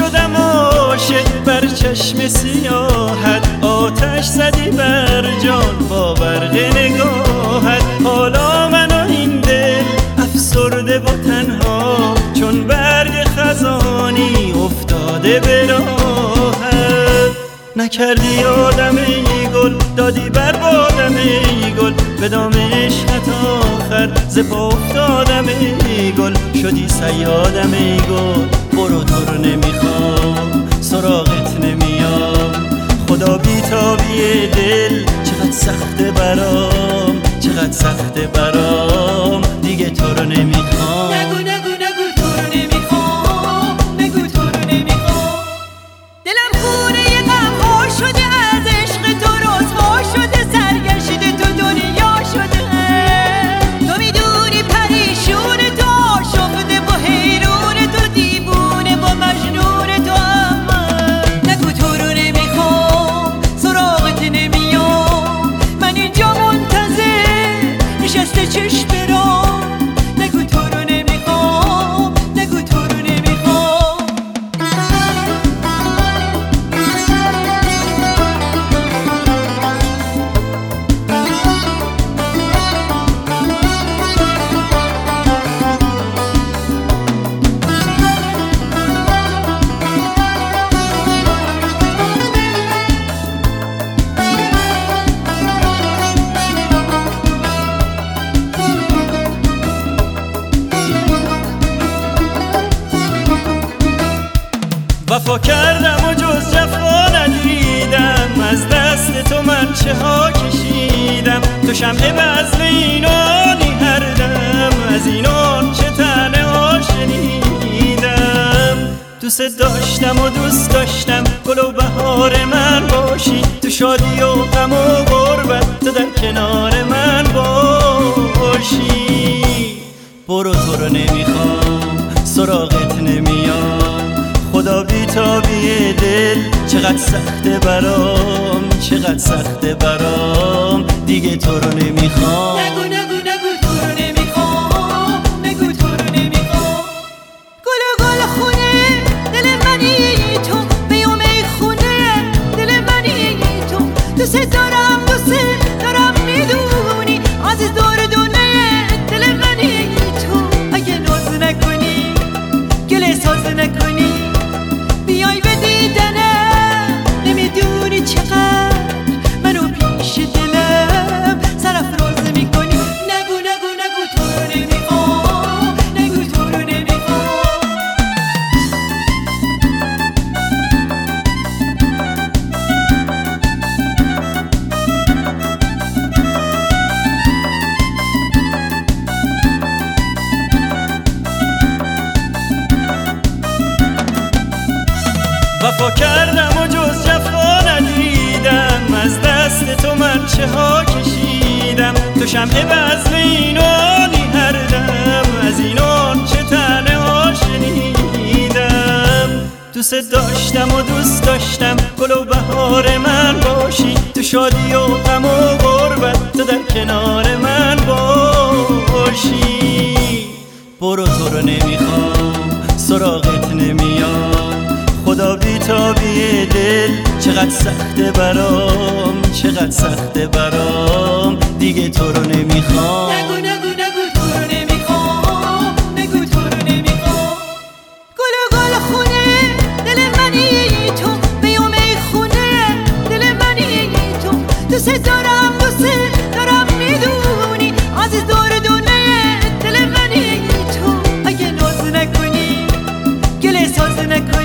شدم عاشق بر چشم سیاحت، آتش زدی بر جان با برق نگاهت. حالا من و این دل افسرده و تنها، چون برگ خزانی افتاده به راهت. نکردی آدم ای گل، دادی بر بادم ای گل، به دام عشقت آخر ز پا افتادم ای گل. شدی صیادم ای گل، برو تو رو نمیخوام، سراغت نمیام. خدا بیتابی دل چقدر سخته برام، چقدر سخته برام، دیگه تو رو نمیخوام. نگو نگو نگو تو رو نمیخوام، نگو تو رو نمیخوام. دلم خونه غم‌ها شده از عشق تو، رسوا شده سرگشته تو دنیا شده. تو میدونی پریشون تو، آشفته و حیرون تو، دیوونه و مجنون تو. اما نگو تو رو نمیخوام، سراغت نمیام. من اینجا منتظر نشسته چشم برام. نگو تو رو نمیخوام، نگو تو رو نمیخوام. وفا کردم و جز جفا ندیدم، از دست تو من چه ها کشیدم. تو شمع بزم اینانی هر دم، از اینان چه طعنه ها شنیدم. دوست داشتم و دوست داشتم گل و بهار من باشی، تو شادی و غم و غربت تو در کنار من باشی. برو تو رو نمیخوام، سراغت نمیام. خدا بیتابی دل چقدر سخته برام، چقدر سخته برام، دیگه تو رو نمیخوام. نگو نگو نگو تو رو نمیخوام، نگو تو رو نمیخوام. گل و گل خونه دل منی تو، بیوم خونه دل منی تو. دوست دارم دوست دارم میدونی، از دور دونه دل منی تو. اگه ناز نکنی گله ساز نکنی، بیای به دیدنم، نمیدونی چقدر منو پیش دلم سرافراز میکنی. نگو نگو نگو تو رو نمیخوام، نگو تو رو نمیخوام. وفا کردم و جز جفا ندیدم، از دست تو من چه ها کشیدم. تو شمع بزم اینانی هر دم، از اینان چه طعنه ها شنیدم. دوست داشتم و دوست داشتم گل و بهار من باشی، تو شادی و غم و غربت تو در کنار من باشی. برو تو رو نمیخوام، سراغت نمیام. خدا بیتابی دل چقدر سخته برام، چقدر سخته برام، دیگه تو رو نمیخوام. نگو نگو نگو تو رو نمیخوام، نگو تو رو نمیخوام. گل و گل خونه دل منی تو، بیوم خونه دل منی تو. دوست دارم دوست دارم میدونی، از دور دونه دل منی تو. اگه ناز نکنی گله ساز نکنی،